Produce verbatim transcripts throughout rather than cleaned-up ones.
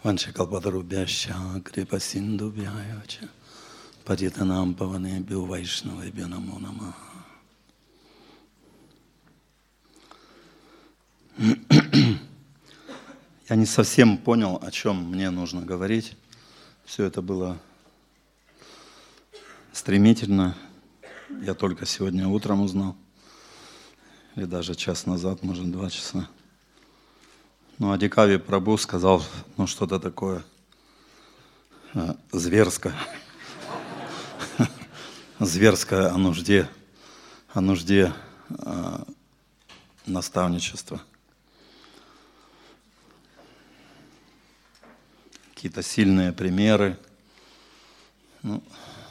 Vanchakalpatarubhyascha kripasindubhyaya cha patitanam pavanebhyo vaishnavebhyo namo namaha. Я не совсем понял, о чем мне нужно говорить. Все это было стремительно. Я только сегодня утром узнал. Или даже час назад, может, два часа. Ну, Адикави Прабху сказал, ну, что-то такое э, зверское. Зверское о нужде, о нужде э, наставничества. Какие-то сильные примеры. Ну,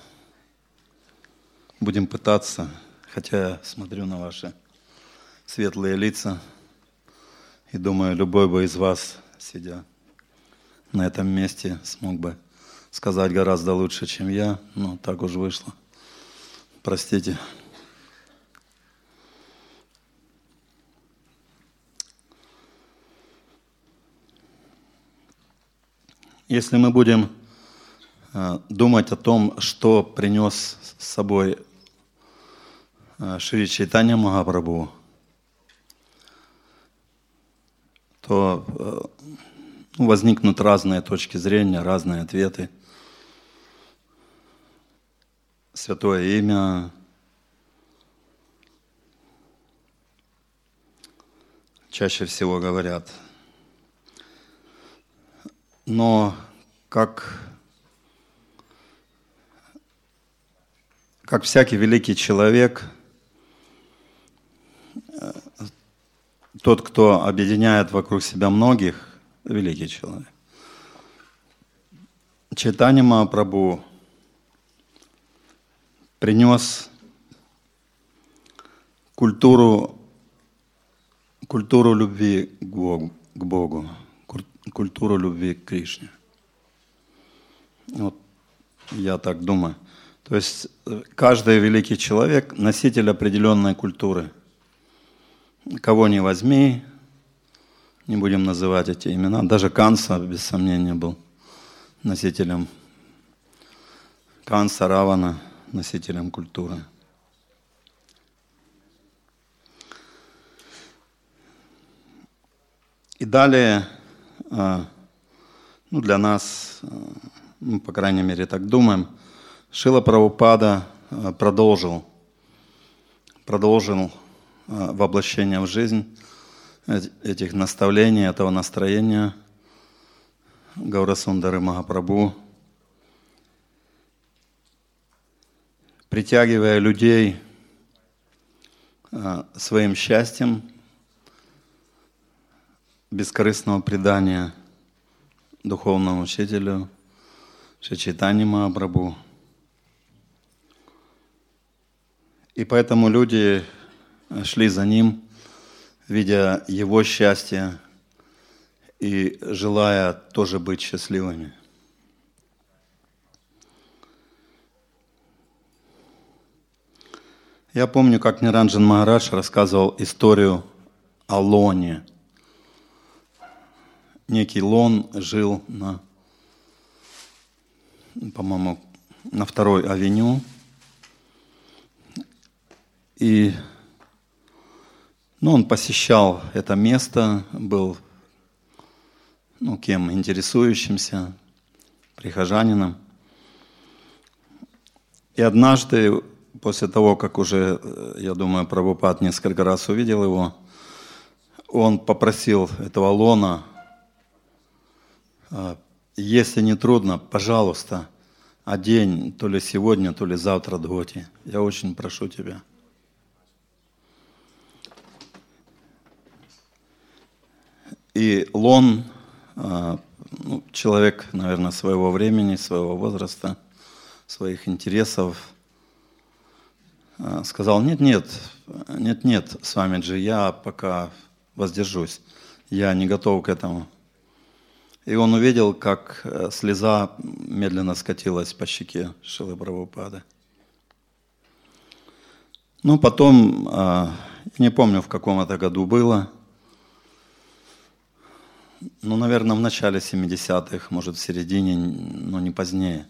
будем пытаться, хотя я смотрю на ваши светлые лица и думаю, любой бы из вас, сидя на этом месте, смог бы сказать гораздо лучше, чем я, но так уж вышло. Простите. Если мы будем э, думать о том, что принес с собой э, Шри Чайтанья Махапрабху, то э, возникнут разные точки зрения, разные ответы. Святое имя, чаще всего говорят. Но как, как всякий великий человек, тот, кто объединяет вокруг себя многих, великий человек. Чайтанья Махапрабху принес культуру, культуру любви к Богу, к Богу, культуру любви к Кришне. Вот я так думаю. То есть каждый великий человек носитель определенной культуры. Кого ни возьми, не будем называть эти имена. Даже Канса, без сомнения, был носителем. Канса, Равана, носителем культуры. И далее, ну, для нас, мы, по крайней мере, так думаем, Шрила Прабхупада продолжил, продолжил воплощение в жизнь этих наставлений, этого настроения Гаурасундары Махапрабху, притягивая людей своим счастьем, бескорыстного предания духовному учителю Шри Чайтанье Махапрабху. И поэтому люди шли за ним, видя его счастье и желая тоже быть счастливыми. Я помню, как Ниранджан Махарадж рассказывал историю о Лоне. Некий Лон жил на, по-моему, на второй авеню. И ну, он посещал это место, был ну, кем интересующимся, прихожанином. И однажды, после того, как уже, я думаю, Прабхупад несколько раз увидел его, он попросил этого Лона: если не трудно, пожалуйста, одень то ли сегодня, то ли завтра дхоти. Я очень прошу тебя. И Лон, ну, человек, наверное, своего времени, своего возраста, своих интересов, сказал: нет, нет, нет, нет, Свамиджи, я пока воздержусь, я не готов к этому. И он увидел, как слеза медленно скатилась по щеке Шрилы Прабхупады. Ну, потом, я не помню, в каком это году было, ну, наверное, в начале семидесятых, может, в середине, но не позднее.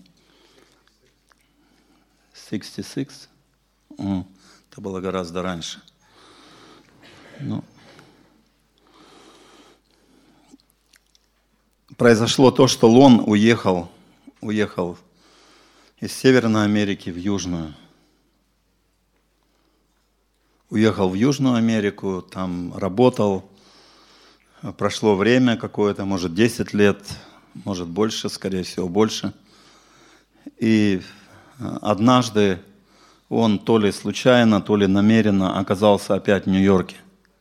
шестьдесят шесть? Mm, это было гораздо раньше. Ну, произошло то, что Лон уехал, уехал из Северной Америки в Южную. Уехал в Южную Америку, там работал. Прошло время какое-то, может, десять лет, может, больше, скорее всего, больше. И однажды он то ли случайно, то ли намеренно оказался опять в Нью-Йорке.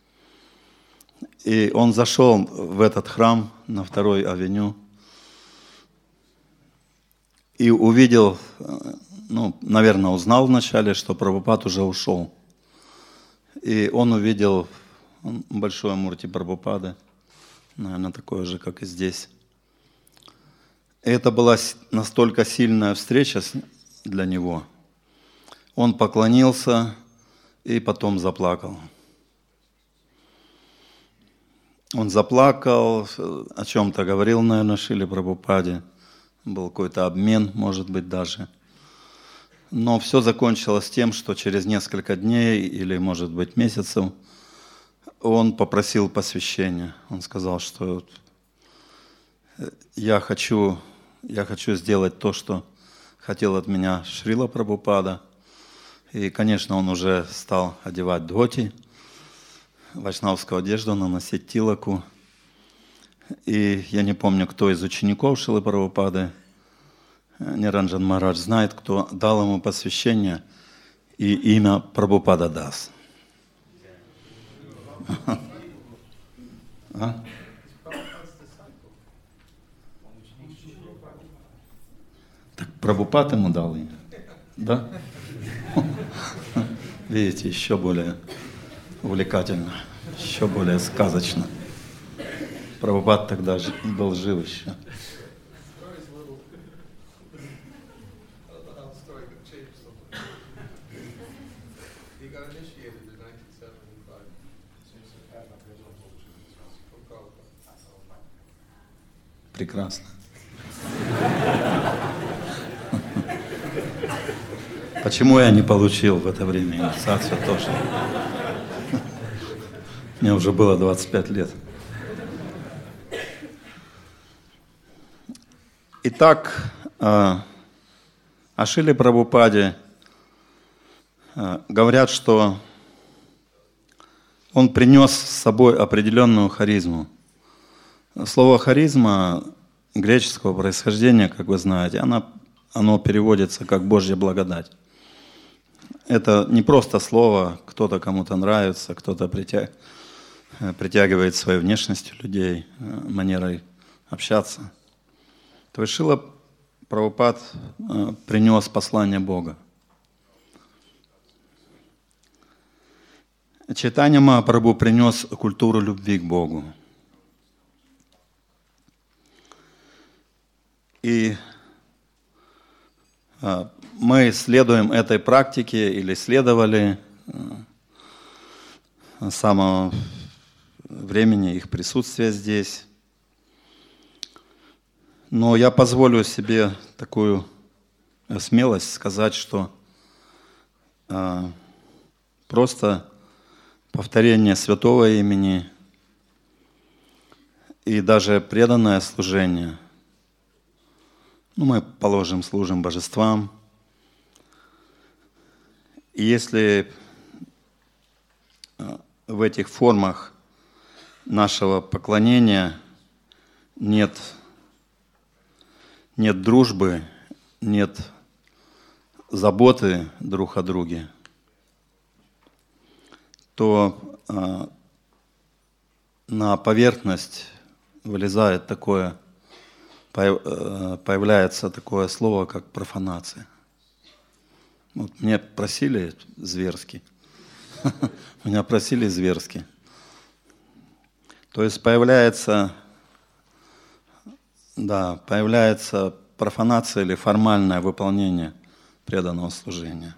И он зашел в этот храм на Второй авеню и увидел, ну, наверное, узнал вначале, что Прабхупад уже ушел. И он увидел большое мурти Прабхупады, наверное, такое же, как и здесь. И это была настолько сильная встреча для него. Он поклонился и потом заплакал. Он заплакал, о чем-то говорил, наверное, Шриле Прабхупаде. Был какой-то обмен, может быть, даже. Но все закончилось тем, что через несколько дней или, может быть, месяцев он попросил посвящения. Он сказал, что я хочу, я хочу сделать то, что хотел от меня Шрила Прабхупада. И, конечно, он уже стал одевать дхоти, вайшнавскую одежду, наносить тилаку. И я не помню, кто из учеников Шрилы Прабхупады, Ниранджан Махарадж, знает, кто дал ему посвящение и имя Прабхупада Дас. А? Так Прабхупад ему дал имя? Да? Видите, еще более увлекательно, еще более сказочно. Прабхупад тогда был жив еще. Прекрасно. Почему я не получил в это время инициацию тоже? Мне уже было двадцать пять лет. Итак, о Шриле Прабхупаде говорят, что он принес с собой определенную харизму. Слово харизма греческого происхождения, как вы знаете, оно, оно переводится как Божья благодать. Это не просто слово, кто-то кому-то нравится, кто-то притя... притягивает своей внешностью людей, манерой общаться. То есть Шрила Прабхупад принес послание Бога. Чайтанья Махапрабху принес культуру любви к Богу. И мы следуем этой практике или следовали с самого времени их присутствия здесь. Но я позволю себе такую смелость сказать, что просто повторение святого имени и даже преданное служение. Ну, мы, положим, служим божествам. И если в этих формах нашего поклонения нет, нет дружбы, нет заботы друг о друге, то а, на поверхность вылезает такое, появляется такое слово, как профанация. Вот меня просили зверски. Меня просили зверски. То есть появляется, да, появляется профанация или формальное выполнение преданного служения.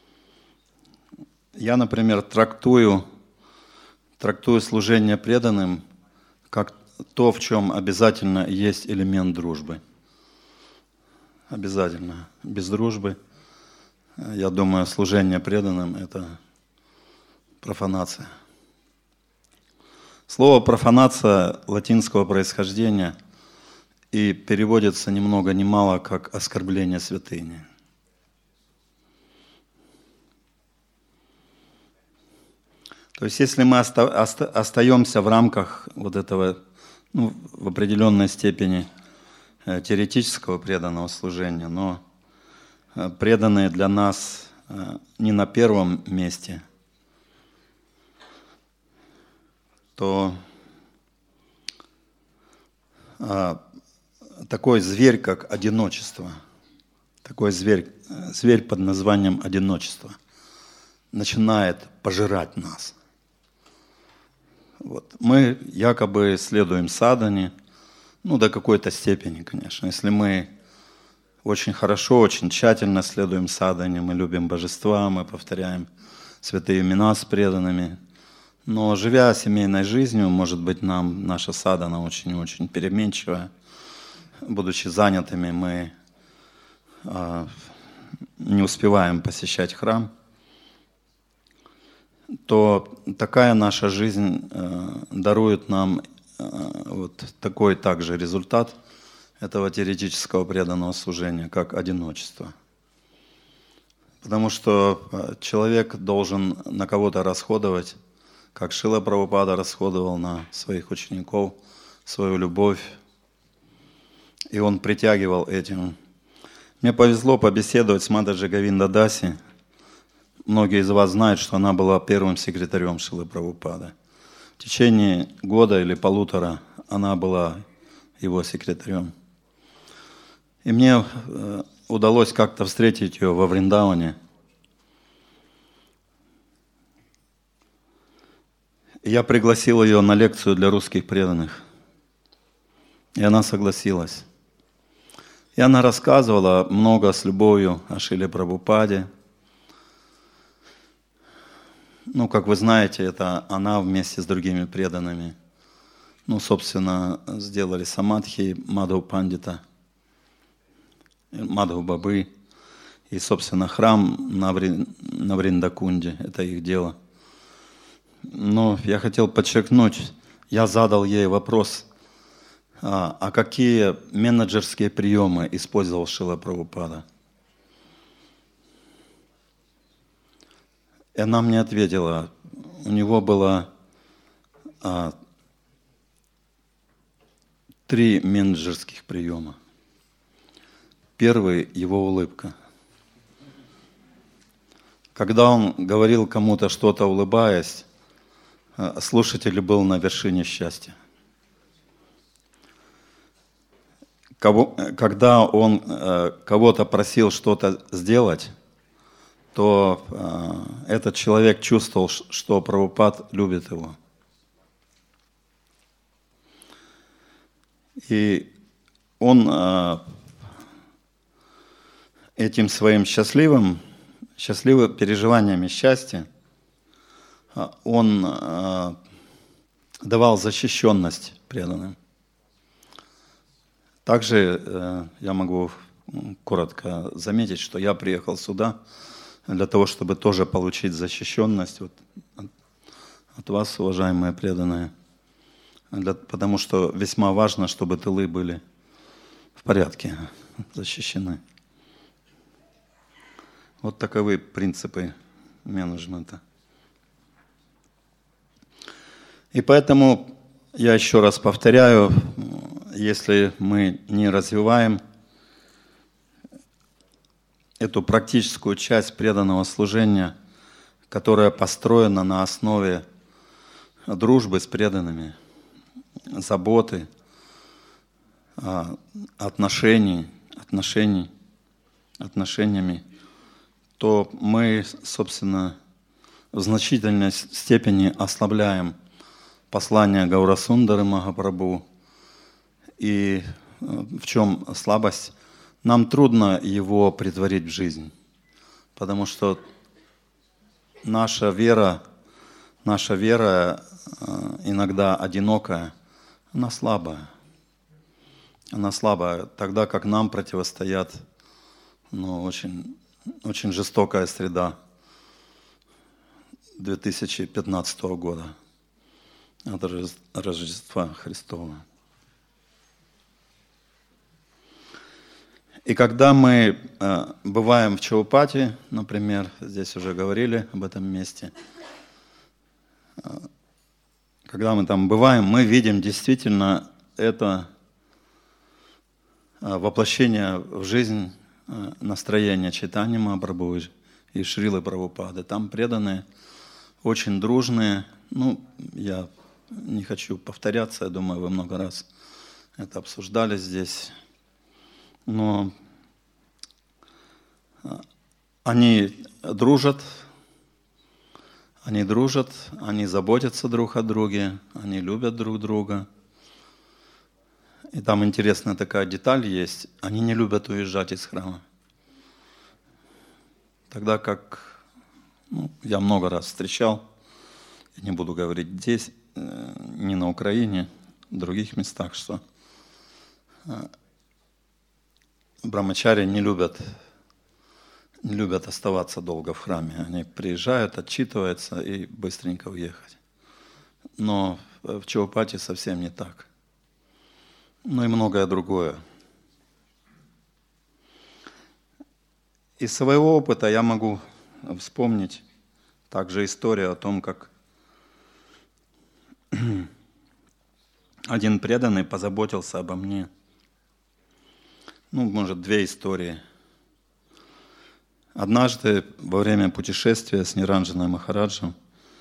Я, например, трактую, трактую служение преданным как то, в чем обязательно есть элемент дружбы. Обязательно. Без дружбы, я думаю, служение преданным – это профанация. Слово «профанация» латинского происхождения и переводится ни много ни мало как «оскорбление святыни». То есть если мы оста- оста- остаемся в рамках вот этого, ну, в определенной степени э, теоретического преданного служения, но э, преданные для нас э, не на первом месте, то э, такой зверь, как одиночество, такой зверь, э, зверь под названием одиночество начинает пожирать нас. Вот. Мы якобы следуем садхане, ну, до какой-то степени, конечно. Если мы очень хорошо, очень тщательно следуем садхане, мы любим божества, мы повторяем святые имена с преданными, но живя семейной жизнью, может быть, нам наша садхана очень-очень переменчивая. Будучи занятыми, мы а, не успеваем посещать храм, то такая наша жизнь э, дарует нам э, вот такой также результат этого теоретического преданного служения, как одиночество. Потому что э, человек должен на кого-то расходовать, как Шрила Прабхупада расходовал на своих учеников свою любовь, и он притягивал этим. Мне повезло побеседовать с Мададжи Говинда Даси. Многие из вас знают, что она была первым секретарем Шрилы Прабхупады. В течение года или полутора она была его секретарем. И мне удалось как-то встретить ее во Вриндаване. И я пригласил ее на лекцию для русских преданных. И она согласилась. И она рассказывала много с любовью о Шриле Прабхупаде. Ну, как вы знаете, это она вместе с другими преданными, ну, собственно, сделали самадхи Мадхава Пандита, Мадхава Бабы, и, собственно, храм на, Ври... на Вриндакунде, это их дело. Но я хотел подчеркнуть, я задал ей вопрос, а, а какие менеджерские приемы использовал Шрила Прабхупада? И она мне ответила, у него было а, три менеджерских приема. Первый – его улыбка. Когда он говорил кому-то что-то, улыбаясь, слушатель был на вершине счастья. Когда он кого-то просил что-то сделать, то э, этот человек чувствовал, что Прабхупад любит его. И он э, этим своим счастливым, счастливым переживаниями счастья, э, он э, давал защищенность преданным. Также э, я могу коротко заметить, что я приехал сюда для того, чтобы тоже получить защищенность вот, от, от вас, уважаемые преданные. Для, потому что весьма важно, чтобы тылы были в порядке, защищены. Вот таковы принципы менеджмента. И поэтому я еще раз повторяю, если мы не развиваем эту практическую часть преданного служения, которая построена на основе дружбы с преданными, заботы, отношений, отношений, отношениями, то мы, собственно, в значительной степени ослабляем послание Гаурасундары Махапрабху. И в чем слабость? Нам трудно его претворить в жизнь, потому что наша вера, наша вера иногда одинокая, она слабая. Она слабая, тогда как нам противостоят, ну, очень, очень жестокая среда две тысячи пятнадцатого года от Рождества Христова. И когда мы э, бываем в Чаупати, например, здесь уже говорили об этом месте, э, когда мы там бываем, мы видим действительно это э, воплощение в жизнь э, настроения Чайтаньи Махапрабху и Шрилы Прабхупады. Там преданные, очень дружные. Ну, я не хочу повторяться, я думаю, вы много раз это обсуждали здесь. Но они дружат, они дружат, они заботятся друг о друге, они любят друг друга. И там интересная такая деталь есть, они не любят уезжать из храма. Тогда как, ну, я много раз встречал, я не буду говорить здесь, не на Украине, в других местах, что брамачари не любят, не любят оставаться долго в храме. Они приезжают, отчитываются и быстренько уехать. Но в Чаупати совсем не так. Ну и многое другое. Из своего опыта я могу вспомнить также историю о том, как один преданный позаботился обо мне. Ну, может, две истории. Однажды во время путешествия с Ниранджаной Махараджем,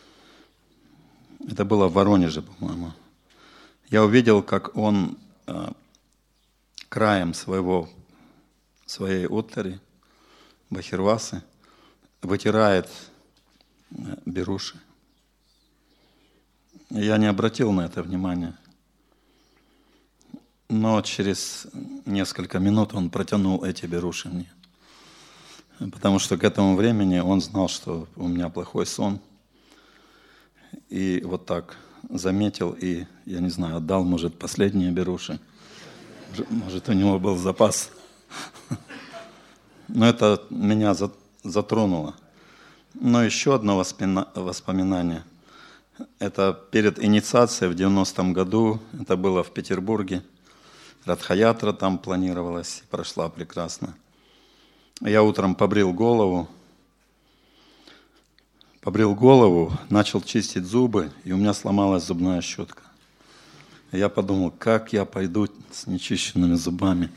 это было в Воронеже, по-моему, я увидел, как он э, краем своего, своей уттари, бахирвасы, вытирает э, беруши. Я не обратил на это внимания. Но через несколько минут он протянул эти беруши мне. Потому что к этому времени он знал, что у меня плохой сон. И вот так заметил и, я не знаю, отдал, может, последние беруши. Может, у него был запас. Но это меня затронуло. Но еще одно воспоминание. Это перед инициацией в девяностом году, это было в Петербурге. Радха-ятра там планировалась, прошла прекрасно. Я утром побрил голову, побрил голову, начал чистить зубы, и у меня сломалась зубная щетка. Я подумал, как я пойду с нечищенными зубами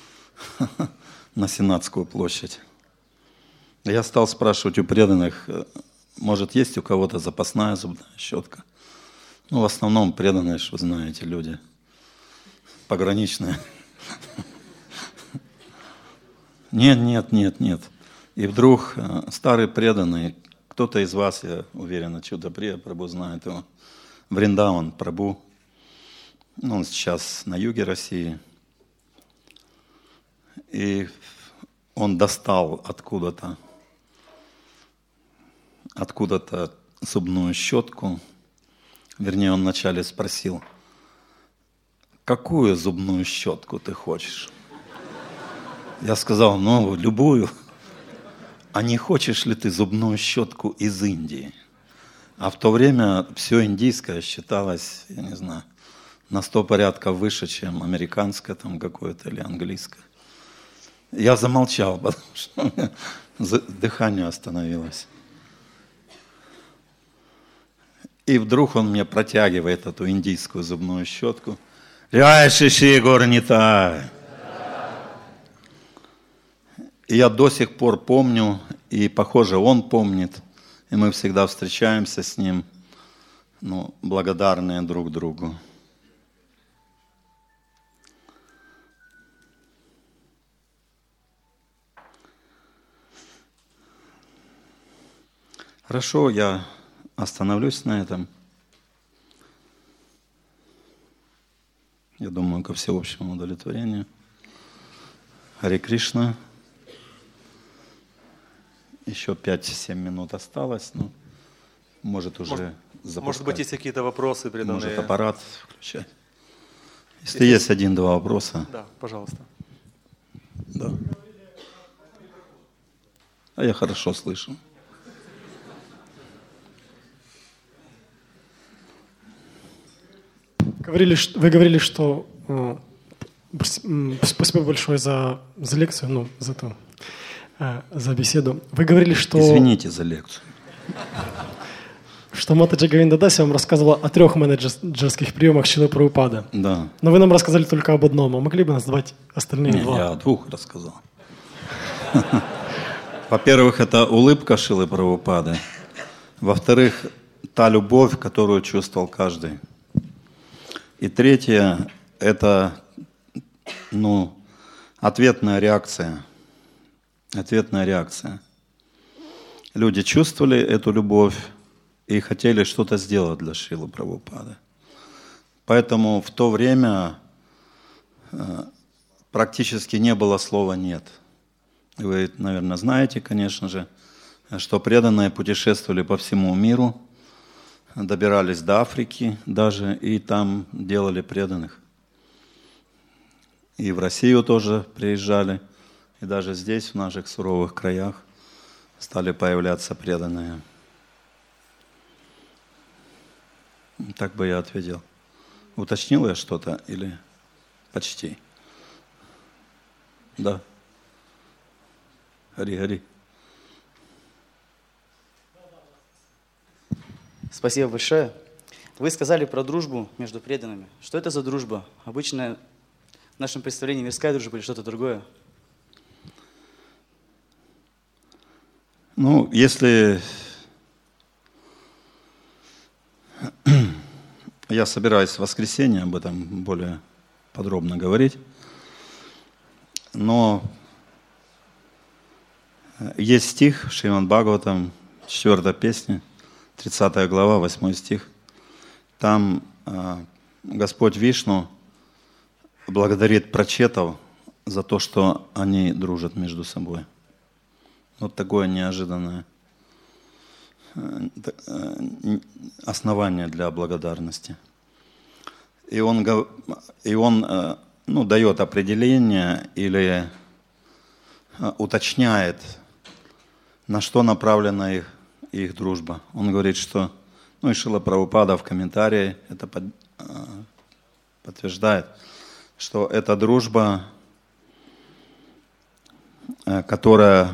на Сенатскую площадь. Я стал спрашивать у преданных, может, есть у кого-то запасная зубная щетка? Ну, в основном преданные, что вы знаете, люди пограничные. Нет, нет, нет, нет. И вдруг старый преданный, кто-то из вас, я уверен, Чудаприя Прабху знает его, Вриндаван Прабху, ну, он сейчас на юге России, и он достал откуда-то, откуда-то зубную щетку, вернее, он вначале спросил, какую зубную щетку ты хочешь? Я сказал, ну, любую. А не хочешь ли ты зубную щетку из Индии? А в то время все индийское считалось, я не знаю, на сто порядков выше, чем американское там какое-то или английское. Я замолчал, потому что у меня дыхание остановилось. И вдруг он мне протягивает эту индийскую зубную щетку. Яй шиши горнитай. И я до сих пор помню, и, похоже, он помнит, и мы всегда встречаемся с ним, ну, благодарные друг другу. Хорошо, я остановлюсь на этом. Я думаю, ко всеобщему удовлетворению. Харе Кришна. Еще пять-семь минут осталось, но может уже может, запускать. Может быть, есть какие-то вопросы преданные? Может аппарат включать. Если есть один-два вопроса. Да, пожалуйста. Да. А я хорошо слышу. Говорили, вы говорили, что спасибо большое за, за лекцию, ну, за то, за беседу. Вы говорили, что... Извините за лекцию. Что Матаджи Говинда Даси вам рассказывала о трех менеджерских приемах Шрилы Прабхупады. Да. Но вы нам рассказали только об одном. А могли бы назвать остальные Не, два? я о двух рассказал. Во-первых, это улыбка Шрилы Прабхупады. Во-вторых, та любовь, которую чувствовал каждый. И третье, это ну, ответная реакция. Ответная реакция. Люди чувствовали эту любовь и хотели что-то сделать для Шрилы Прабхупады. Поэтому в то время практически не было слова «нет». Вы, наверное, знаете, конечно же, что преданные путешествовали по всему миру, добирались до Африки даже, и там делали преданных. И в Россию тоже приезжали, и даже здесь, в наших суровых краях, стали появляться преданные. Так бы я ответил. Уточнил я что-то или почти? Да. Хари-хари. Спасибо большое. Вы сказали про дружбу между преданными. Что это за дружба? Обычно в нашем представлении мирская дружба или что-то другое? Ну, если я собираюсь в воскресенье об этом более подробно говорить, но есть стих в Шримад Бхагаватам, четвёртая песня, тридцатая глава, восьмой стих. Там э, Господь Вишну благодарит прачетов за то, что они дружат между собой. Вот такое неожиданное основание для благодарности. И он, и он ну, дает определение или уточняет, на что направлена их, их дружба. Он говорит, что, ну и Шрила Прабхупада в комментарии это под, подтверждает, что это дружба, которая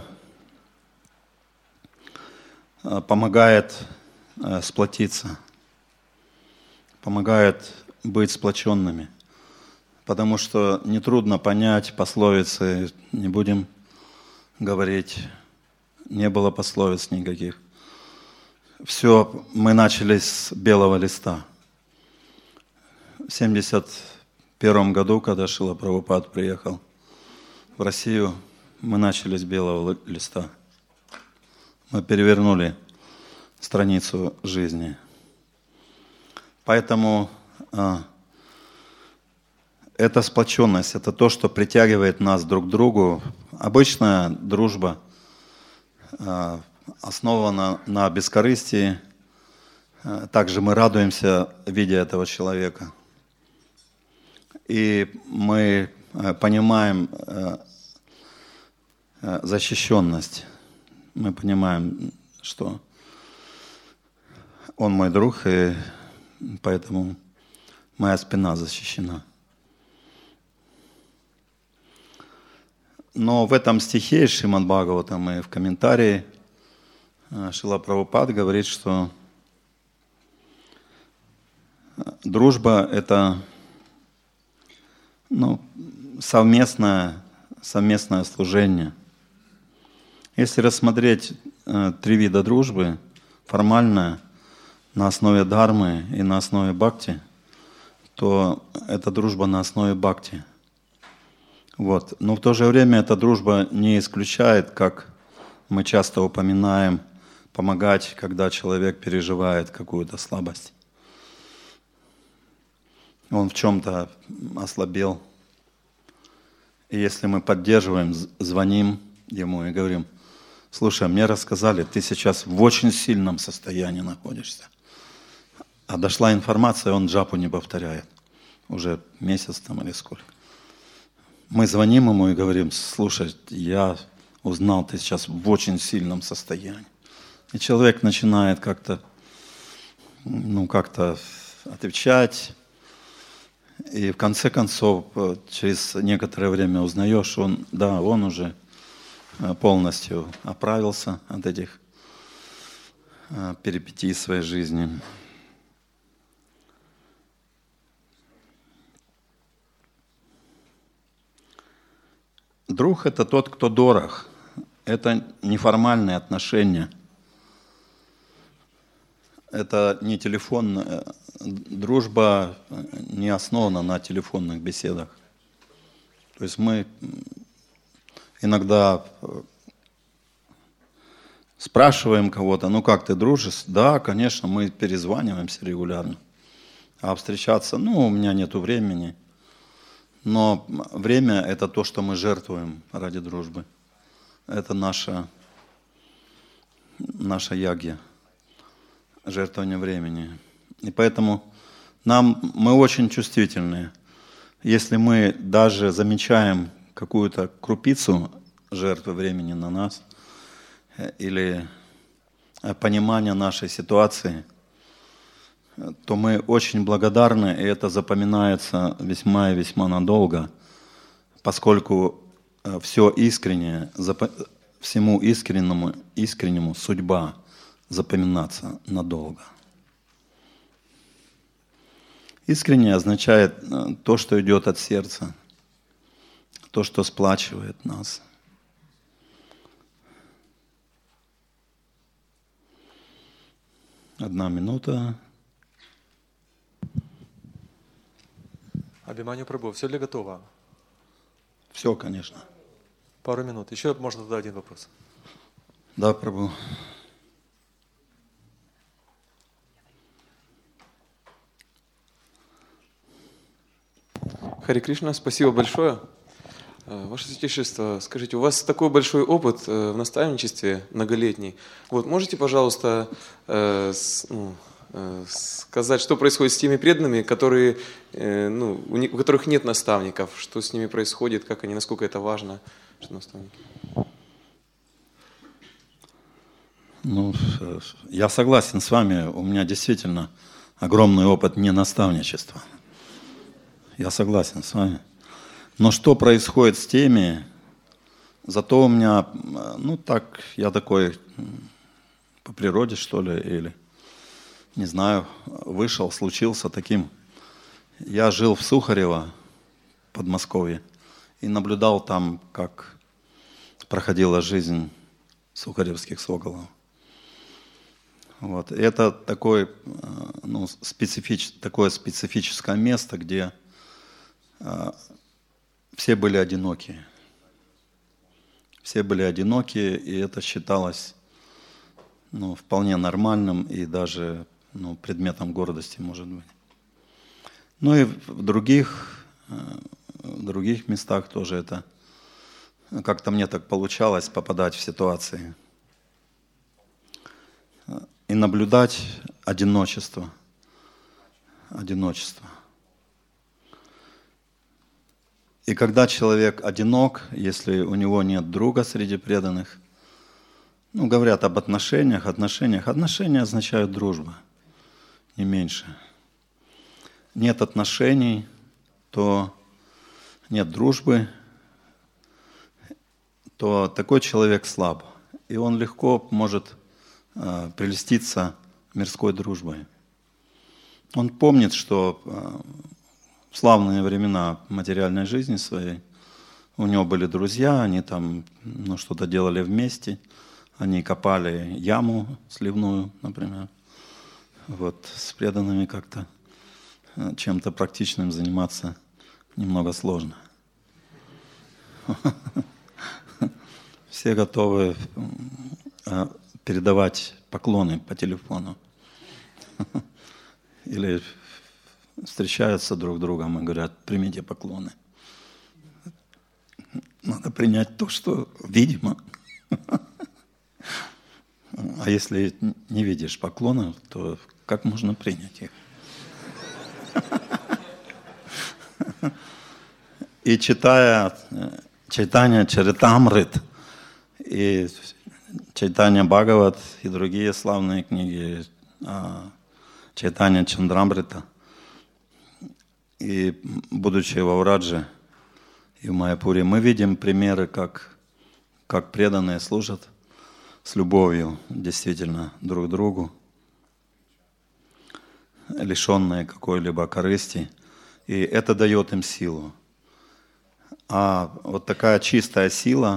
помогает сплотиться, помогает быть сплоченными. Потому что нетрудно понять пословицы, не будем говорить, не было пословиц никаких. Все, мы начали с белого листа. В семьдесят первом году, когда Шрила Прабхупад приехал в Россию, мы начали с белого листа. Мы перевернули страницу жизни. Поэтому а, эта сплоченность, это то, что притягивает нас друг к другу. Обычная дружба а, основана на бескорыстии. А, также мы радуемся, видя этого человека. И мы а, понимаем а, а, защищенность. Мы понимаем, что он мой друг, и поэтому моя спина защищена. Но в этом стихе Шримад Бхагаватам и в комментарии Шрила Прабхупад говорит, что дружба – это ну, совместное, совместное служение. Если рассмотреть э, три вида дружбы, формальная, на основе дхармы и на основе бхакти, то это дружба на основе бхакти. Вот. Но в то же время эта дружба не исключает, как мы часто упоминаем, помогать, когда человек переживает какую-то слабость. Он в чем-то ослабел. И если мы поддерживаем, звоним ему и говорим: слушай, мне рассказали, ты сейчас в очень сильном состоянии находишься. А дошла информация, он джапу не повторяет. уже месяц там или сколько. Мы звоним ему и говорим: слушай, я узнал, ты сейчас в очень сильном состоянии. И человек начинает как-то, ну, как-то отвечать. И в конце концов, через некоторое время узнаешь, он, да, он уже полностью оправился от этих перипетий своей жизни. Друг – это тот, кто дорог. Это неформальные отношения. Это не телефонная дружба, не основана на телефонных беседах. То есть мы иногда спрашиваем кого-то: ну как ты дружишь? Да, конечно, мы перезваниваемся регулярно. А встречаться, ну, у меня нету времени. Но время – это то, что мы жертвуем ради дружбы. Это наша, наша ягья, жертвование времени. И поэтому нам, мы очень чувствительные. Если мы даже замечаем какую-то крупицу жертвы времени на нас или понимание нашей ситуации, то мы очень благодарны, и это запоминается весьма и весьма надолго, поскольку все искреннее, всему искреннему, искреннему судьба запоминаться надолго. Искренне означает то, что идет от сердца, то, что сплачивает нас. Одна минута. Абхиманью Прабху, все ли готово? Все, конечно. Пару минут. Еще можно тогда один вопрос. Да, Прабху. Харе Кришна, спасибо большое. Ваше Святейшество, скажите, у вас такой большой опыт в наставничестве многолетний. Вот, можете, пожалуйста, ну, сказать, что происходит с теми преданными, которые, ну, у которых нет наставников, что с ними происходит, как они, насколько это важно, что наставники? Ну, я согласен с вами, у меня действительно огромный опыт не наставничества. Я согласен с вами. Но что происходит с теми, зато у меня, ну так, я такой по природе, что ли, или, не знаю, вышел, случился таким. Я жил в Сухарево, Подмосковье, и наблюдал там, как проходила жизнь сухаревских соколов. Вот. И это такой, ну, специфич, такое специфическое место, где все были одиноки. Все были одиноки, и это считалось, ну, вполне нормальным и даже, ну, предметом гордости, может быть. Ну и в других, в других местах тоже это, как-то мне так получалось попадать в ситуации и наблюдать одиночество. Одиночество. И когда человек одинок, если у него нет друга среди преданных, ну, говорят об отношениях, отношениях. Отношения означают дружба, не меньше. Нет отношений, то нет дружбы, то такой человек слаб. И он легко может э, прельститься мирской дружбой. Он помнит, что э, в славные времена материальной жизни своей у него были друзья, они там, ну, что-то делали вместе, они копали яму сливную, например. Вот, с преданными как-то чем-то практичным заниматься немного сложно. Все готовы передавать поклоны по телефону. Или встречаются друг с другом и говорят: примите поклоны. Надо принять то, что видимо. А если не видишь поклонов, то как можно принять их? И читая Чайтанья Чаритамрит и Чайтанья Бхагават и другие славные книги Чайтанья Чандрамрита, и будучи во Врадже и в Майяпуре, мы видим примеры, как, как преданные служат с любовью действительно друг другу, лишенные какой-либо корысти, и это дает им силу. А вот такая чистая сила,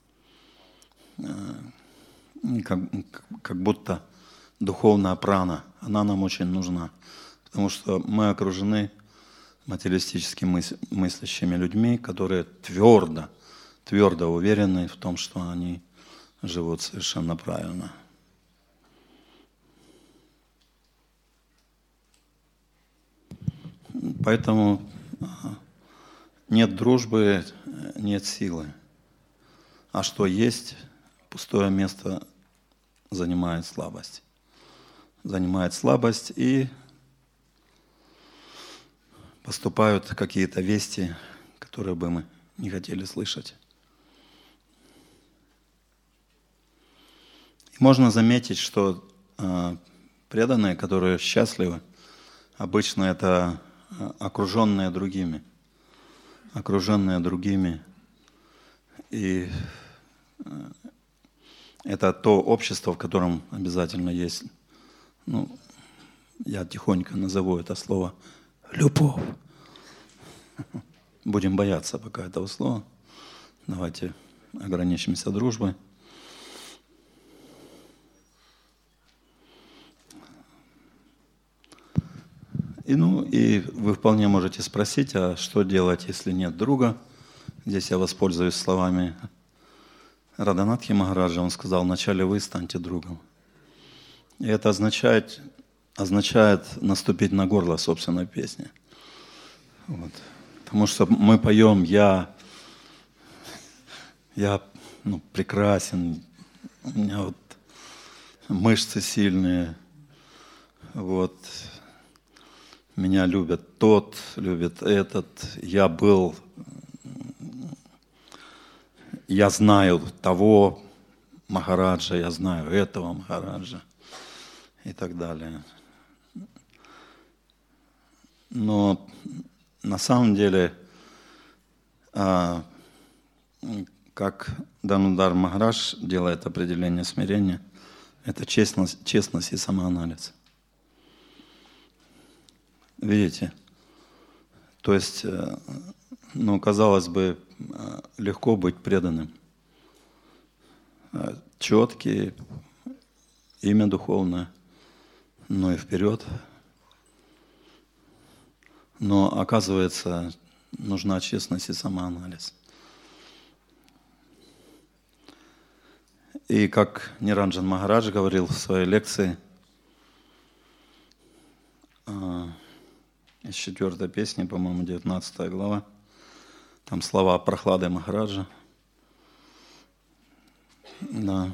как, как будто духовная прана, она нам очень нужна, потому что мы окружены материалистически мыслящими людьми, которые твердо, твердо уверены в том, что они живут совершенно правильно. Поэтому нет дружбы, нет силы. А что есть, пустое место занимает слабость. Занимает слабость, и поступают какие-то вести, которые бы мы не хотели слышать. И можно заметить, что э, преданные, которые счастливы, обычно это окруженные другими. Окруженные другими. И э, это то общество, в котором обязательно есть, ну, я тихонько назову это слово, любовь. Будем бояться пока этого слова. Давайте ограничимся дружбой. И, ну, и вы вполне можете спросить, а что делать, если нет друга? Здесь я воспользуюсь словами Радханатхи Махараджа. Он сказал: вначале вы станьте другом. И это означает, означает наступить на горло собственной песни. Вот. Потому что мы поем «Я, я ну, прекрасен, у меня вот мышцы сильные, вот, меня любят тот, любит этот, я был, я знаю того Махараджа, я знаю этого Махараджа» и так далее. Но на самом деле, как Дамодар Махарадж делает определение смирения, это честность, честность и самоанализ. Видите? То есть, ну, казалось бы, легко быть преданным. Четкий, имя духовное, но и вперед. Но, оказывается, нужна честность и самоанализ. И как Ниранджан Махарадж говорил в своей лекции из четвертой песни, по-моему, девятнадцатая глава, там слова Прохлады Махараджа, да,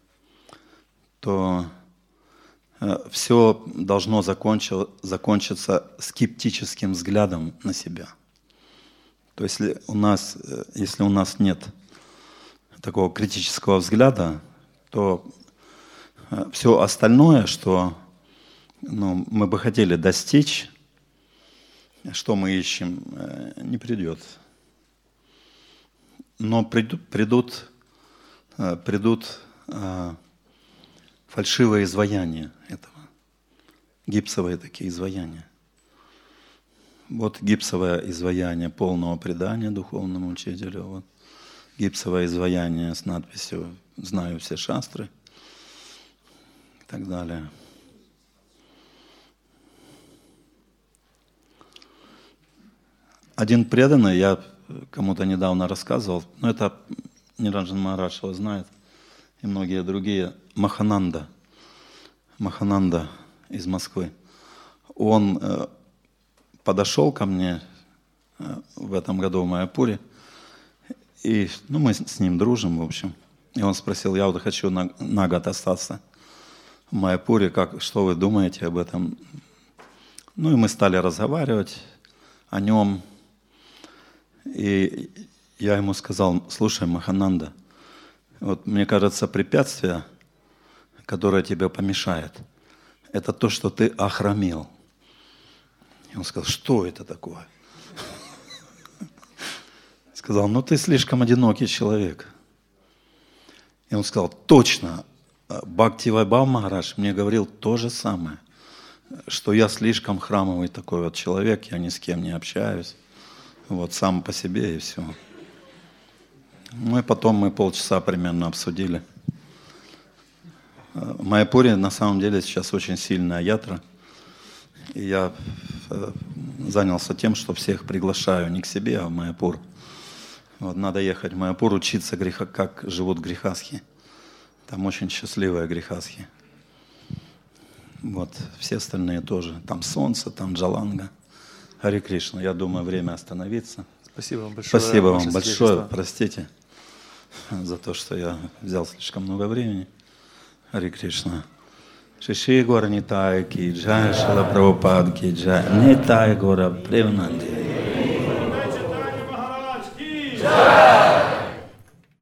то все должно закончиться скептическим взглядом на себя. То есть если у нас, если у нас нет такого критического взгляда, то все остальное, что ну, мы бы хотели достичь, что мы ищем, не придет. Но придут, придут, придут фальшивое изваяние этого. Гипсовые такие изваяния. Вот гипсовое изваяние полного предания духовному учителю. Вот. Гипсовое изваяние с надписью «Знаю все шастры» и так далее. Один преданный, я кому-то недавно рассказывал, но это Ниранджан Махарадж его знает, и многие другие, Махананда, Махананда из Москвы. Он э, подошел ко мне э, в этом году в Майяпуре, и ну, мы с ним дружим, в общем. И он спросил: я вот хочу на, на год остаться в Майяпуре, как, что вы думаете об этом? Ну и мы стали разговаривать о нем. И я ему сказал: слушай, Махананда, вот мне кажется, препятствие, которое тебе помешает, это то, что ты охромел. И он сказал: что это такое? Сказал: ну ты слишком одинокий человек. И он сказал: точно, Бхакти Вайбхав Махарадж мне говорил то же самое, что я слишком храмовый такой вот человек, я ни с кем не общаюсь, вот сам по себе и все. Ну и потом мы полчаса примерно обсудили. В Майяпуре на самом деле сейчас очень сильная ятра, и я занялся тем, что всех приглашаю не к себе, а в Майяпур. Вот, надо ехать в Майяпур, учиться, греха, как живут грехасхи. Там очень счастливые грехасхи. Вот, все остальные тоже. Там солнце, там Джаланга. Харе Кришна. Я думаю, время остановиться. Спасибо вам большое. Спасибо вам большое. Простите за то, что я взял слишком много времени. Харе Кришна. Шиши Гора Нитай ки джай, Шила Прабхупад ки джай, Нитай Гора Превнанди.